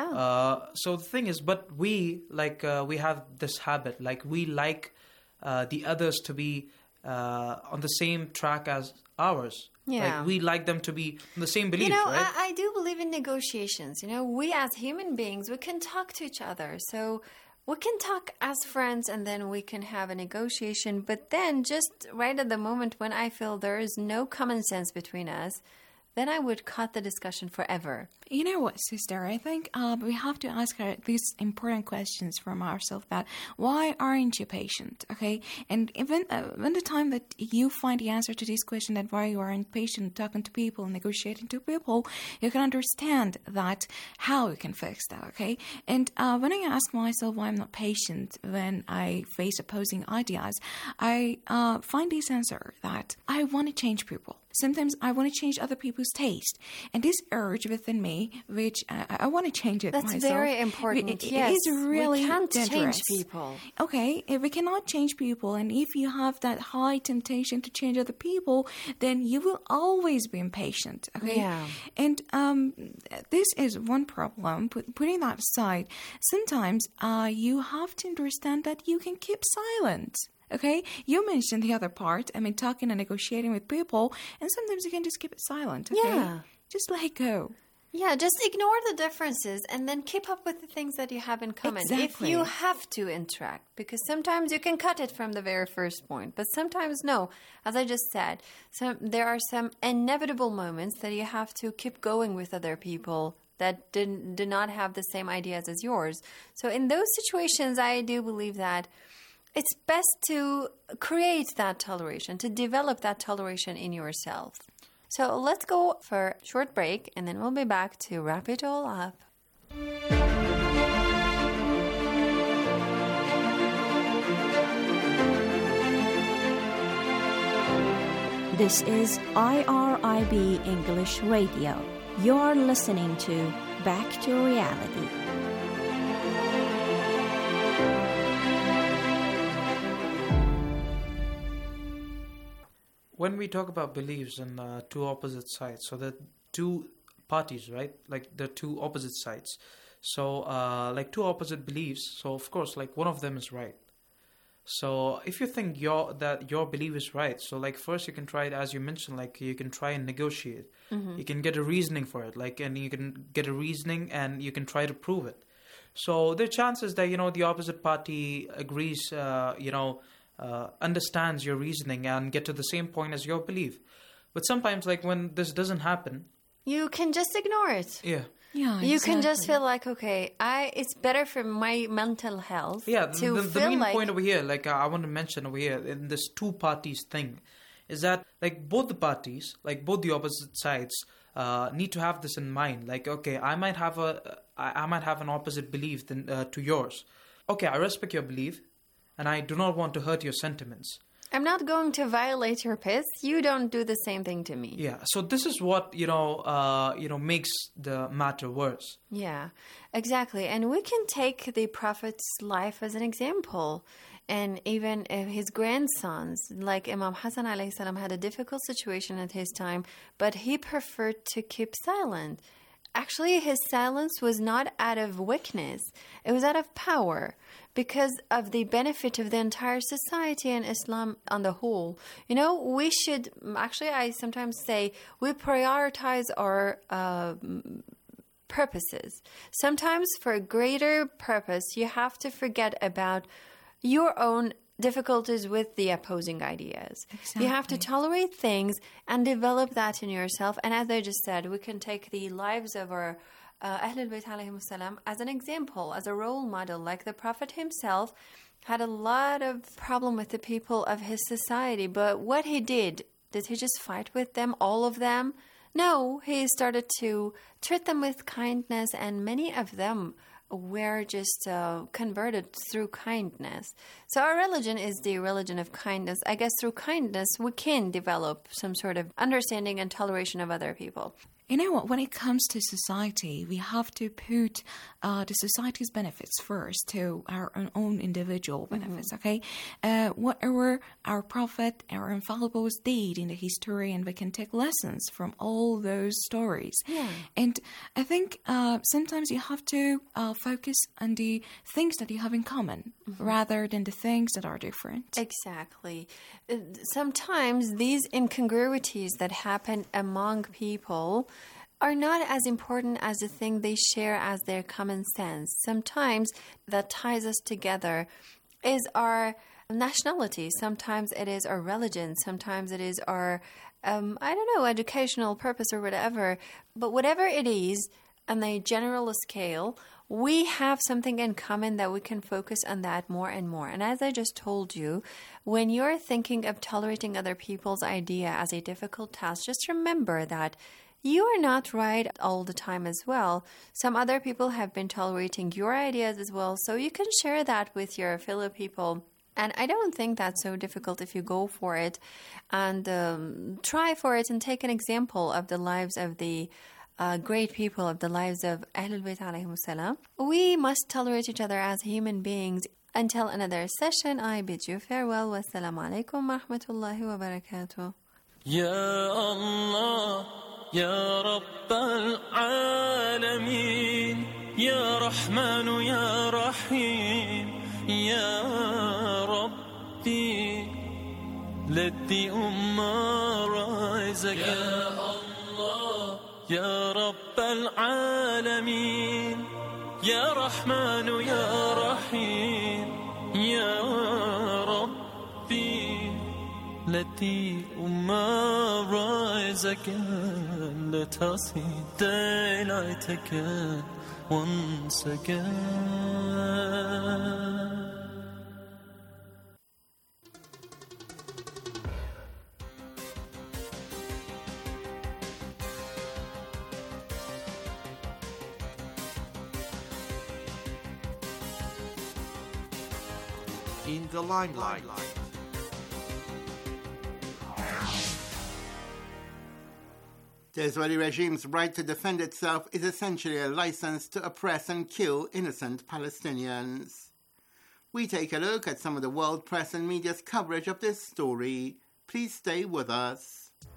So the thing is, but we we have this habit, like we like the others to be on the same track as ours. Like we like them to be on the same beliefs, right? I do believe in negotiations. We as human beings, we can talk to each other. So we can talk as friends and then we can have a negotiation. But then just right at the moment when I feel there is no common sense between us, then I would cut the discussion forever. You know what, sister? I think we have to ask her these important questions from ourselves about why aren't you patient, okay? And even when the time that you find the answer to this question, that why you aren't patient talking to people, negotiating to people, you can understand that how you can fix that, okay? And when I ask myself why I'm not patient when I face opposing ideas, I find this answer that I want to change people. Sometimes I want to change other people's taste. And this urge within me, which I want to change it myself. That's very important. It is really we can't dangerous. Change people. Okay, if we cannot change people, and if you have that high temptation to change other people, then you will always be impatient. Okay? Yeah. And this is one problem. Putting that aside, sometimes you have to understand that you can keep silent. Okay, you mentioned the other part. I mean, talking and negotiating with people, and sometimes you can just keep it silent. Okay? Yeah, just let it go. Yeah, just ignore the differences and then keep up with the things that you have in common. Exactly. If you have to interact, because sometimes you can cut it from the very first point, but sometimes no. As I just said, there are some inevitable moments that you have to keep going with other people that do not have the same ideas as yours. So in those situations, I do believe that it's best to create that toleration, to develop that toleration in yourself. So let's go for a short break, and then we'll be back to wrap it all up. This is IRIB English Radio. You're listening to Back to Reality. When we talk about beliefs in two opposite sides, so the two parties, right? Like the two opposite sides. So like two opposite beliefs. So of course, like one of them is right. So if you think that your belief is right, so like first you can try it, as you mentioned, like you can try and negotiate. You can get a reasoning for it, like, and you can get a reasoning and you can try to prove it. So there are chances that the opposite party agrees, understands your reasoning and get to the same point as your belief. But sometimes, like when this doesn't happen, you can just ignore it. Yeah, you can just feel like, okay, it's better for my mental health. Yeah, to the main point over here, like I want to mention over here in this two parties thing, is that like both the parties, like both the opposite sides, need to have this in mind. Like, okay, I might have an opposite belief to yours. Okay, I respect your belief, and I do not want to hurt your sentiments. I'm not going to violate your peace. You don't do the same thing to me. Yeah, so this is what makes the matter worse. Yeah, exactly. And we can take the Prophet's life as an example. And even his grandsons, like Imam Hassan alayhi salam, had a difficult situation at his time, but he preferred to keep silent. Actually, his silence was not out of weakness. It was out of power because of the benefit of the entire society and Islam on the whole. We should, actually, I sometimes say, we prioritize our purposes. Sometimes for a greater purpose, you have to forget about your own difficulties with the opposing ideas. Exactly. You have to tolerate things and develop that in yourself. And as I just said, we can take the lives of our Ahlul Bayt alayhim salam as an example, as a role model. Like the Prophet himself had a lot of problem with the people of his society. But what he did he just fight with them, all of them? No, he started to treat them with kindness, and many of them were just converted through kindness. So our religion is the religion of kindness. I guess through kindness we can develop some sort of understanding and toleration of other people. You know what? When it comes to society, we have to put the society's benefits first to our own individual benefits, okay? Whatever our Prophet, our infallibles did in the history, and we can take lessons from all those stories. Yeah. And I think sometimes you have to focus on the things that you have in common rather than the things that are different. Exactly. Sometimes these incongruities that happen among people are not as important as the thing they share as their common sense. Sometimes that ties us together is our nationality. Sometimes it is our religion. Sometimes it is our, educational purpose or whatever. But whatever it is, on a general scale, we have something in common that we can focus on that more and more. And as I just told you, when you're thinking of tolerating other people's idea as a difficult task, just remember that you are not right all the time as well. Some other people have been tolerating your ideas as well, so you can share that with your fellow people. And I don't think that's so difficult if you go for it and try for it and take an example of the lives of the great people, of the lives of Ahlul Bayt alayhimus salam. We must tolerate each other as human beings. Until another session, I bid you farewell. Wassalamu alaikum wa rahmatullahi wa barakatuh. Ya Allah, Ya Rabb al-Alameen, Ya Rahman, Ya Rahim, Ya Rabbi, let the Ummah rise again. Ya Allah, Ya Rabb al-Alameen, Ya Rahman, Ya Rahim, Ya Rabbi, let the Ummah rise again. Let us see daylight again, once again. In the limelight. The Israeli regime's right to defend itself is essentially a license to oppress and kill innocent Palestinians. We take a look at some of the world press and media's coverage of this story. Please stay with us.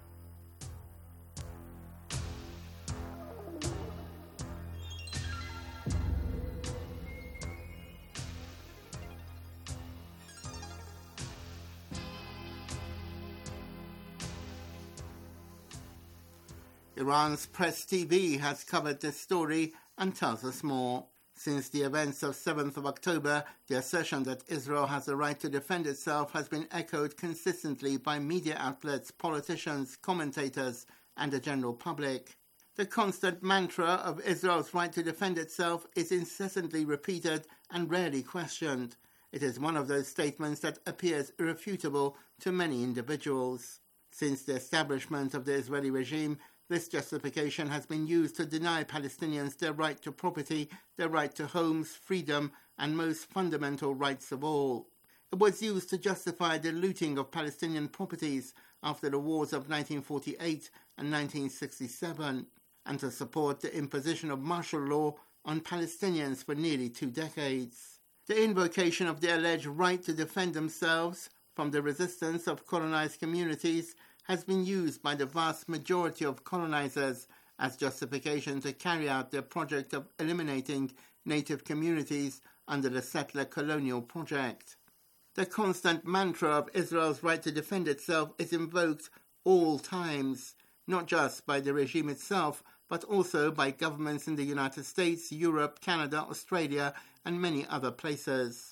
Iran's Press TV has covered this story and tells us more. Since the events of 7th of October, the assertion that Israel has the right to defend itself has been echoed consistently by media outlets, politicians, commentators, and the general public. The constant mantra of Israel's right to defend itself is incessantly repeated and rarely questioned. It is one of those statements that appears irrefutable to many individuals. Since the establishment of the Israeli regime, this justification has been used to deny Palestinians their right to property, their right to homes, freedom, and most fundamental rights of all. It was used to justify the looting of Palestinian properties after the wars of 1948 and 1967, and to support the imposition of martial law on Palestinians for nearly 2 decades. The invocation of the alleged right to defend themselves from the resistance of colonized communities has been used by the vast majority of colonizers as justification to carry out their project of eliminating native communities under the settler colonial project. The constant mantra of Israel's right to defend itself is invoked all times, not just by the regime itself, but also by governments in the United States, Europe, Canada, Australia, and many other places.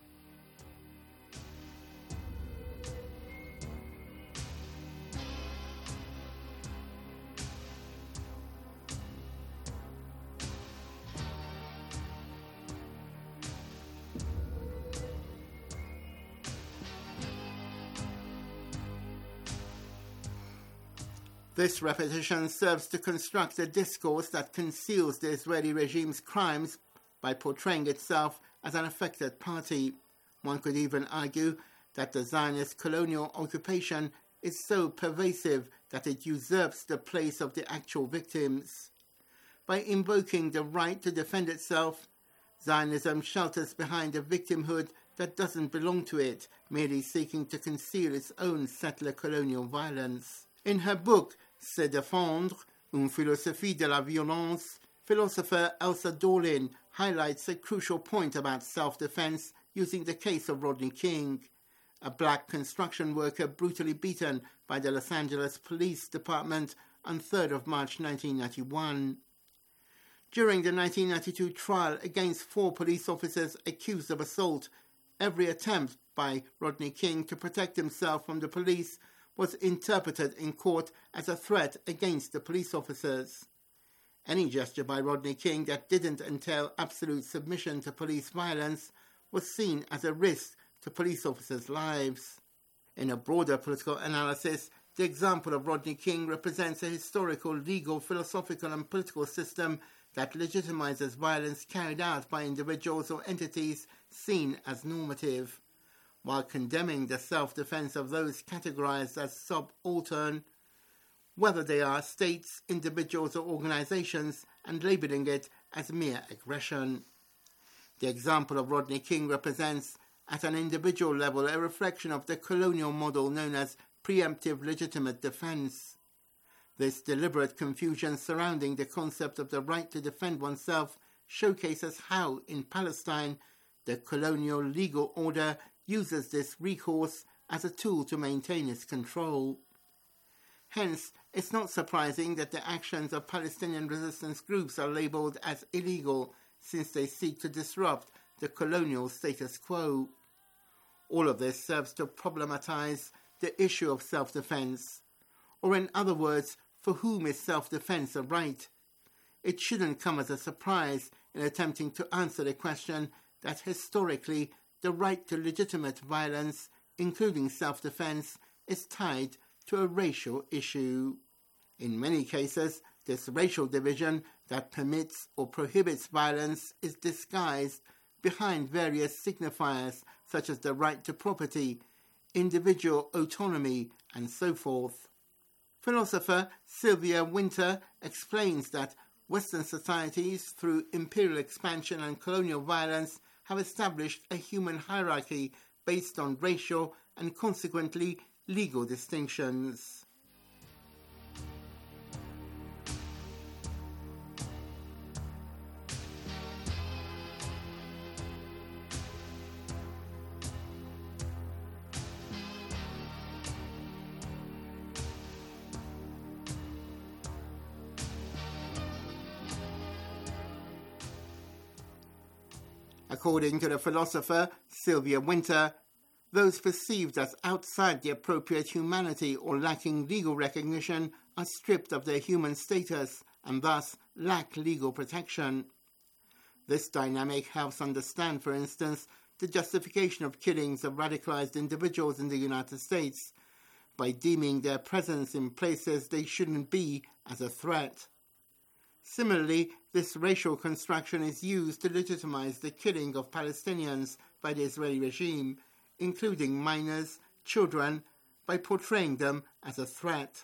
This repetition serves to construct a discourse that conceals the Israeli regime's crimes by portraying itself as an affected party. One could even argue that the Zionist colonial occupation is so pervasive that it usurps the place of the actual victims. By invoking the right to defend itself, Zionism shelters behind a victimhood that doesn't belong to it, merely seeking to conceal its own settler colonial violence. In her book, Se défendre, une philosophie de la violence, philosopher Elsa Dorlin highlights a crucial point about self-defense using the case of Rodney King, a black construction worker brutally beaten by the Los Angeles Police Department on 3rd of March 1991. During the 1992 trial against 4 police officers accused of assault, every attempt by Rodney King to protect himself from the police was interpreted in court as a threat against the police officers. Any gesture by Rodney King that didn't entail absolute submission to police violence was seen as a risk to police officers' lives. In a broader political analysis, the example of Rodney King represents a historical, legal, philosophical and political system that legitimizes violence carried out by individuals or entities seen as normative, while condemning the self-defense of those categorized as subaltern, whether they are states, individuals or organizations, and labeling it as mere aggression. The example of Rodney King represents, at an individual level, a reflection of the colonial model known as preemptive legitimate defense. This deliberate confusion surrounding the concept of the right to defend oneself showcases how, in Palestine, the colonial legal order uses this recourse as a tool to maintain its control. Hence, it's not surprising that the actions of Palestinian resistance groups are labeled as illegal, since they seek to disrupt the colonial status quo. All of this serves to problematize the issue of self-defense, or in other words, for whom is self-defense a right? It shouldn't come as a surprise in attempting to answer the question that historically the right to legitimate violence, including self-defense, is tied to a racial issue. In many cases, this racial division that permits or prohibits violence is disguised behind various signifiers such as the right to property, individual autonomy, and so forth. Philosopher Sylvia Wynter explains that Western societies, through imperial expansion and colonial violence, have established a human hierarchy based on racial and consequently legal distinctions. According to the philosopher Sylvia Wynter, those perceived as outside the appropriate humanity or lacking legal recognition are stripped of their human status and thus lack legal protection. This dynamic helps understand, for instance, the justification of killings of radicalized individuals in the United States by deeming their presence in places they shouldn't be as a threat. Similarly, this racial construction is used to legitimize the killing of Palestinians by the Israeli regime, including minors, children, by portraying them as a threat.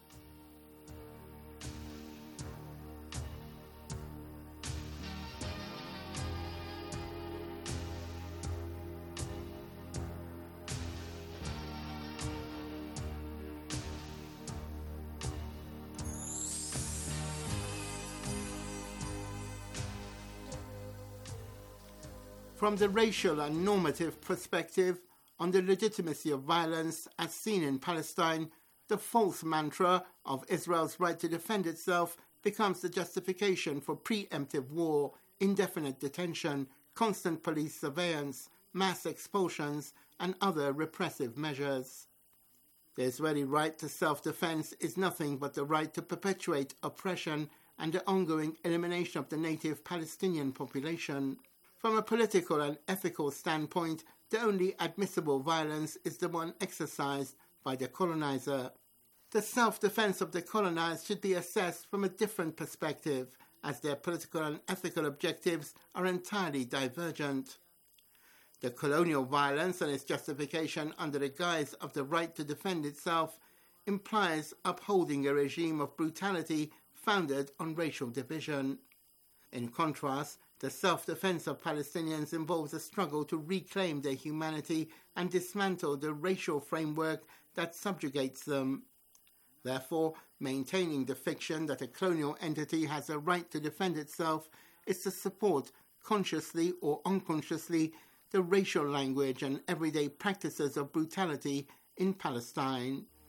From the racial and normative perspective on the legitimacy of violence as seen in Palestine, the false mantra of Israel's right to defend itself becomes the justification for preemptive war, indefinite detention, constant police surveillance, mass expulsions, and other repressive measures. The Israeli right to self-defense is nothing but the right to perpetuate oppression and the ongoing elimination of the native Palestinian population. From a political and ethical standpoint, the only admissible violence is the one exercised by the colonizer. The self-defense of the colonized should be assessed from a different perspective, as their political and ethical objectives are entirely divergent. The colonial violence and its justification under the guise of the right to defend itself implies upholding a regime of brutality founded on racial division. In contrast, the self-defense of Palestinians involves a struggle to reclaim their humanity and dismantle the racial framework that subjugates them. Therefore, maintaining the fiction that a colonial entity has a right to defend itself is to support, consciously or unconsciously, the racial language and everyday practices of brutality in Palestine.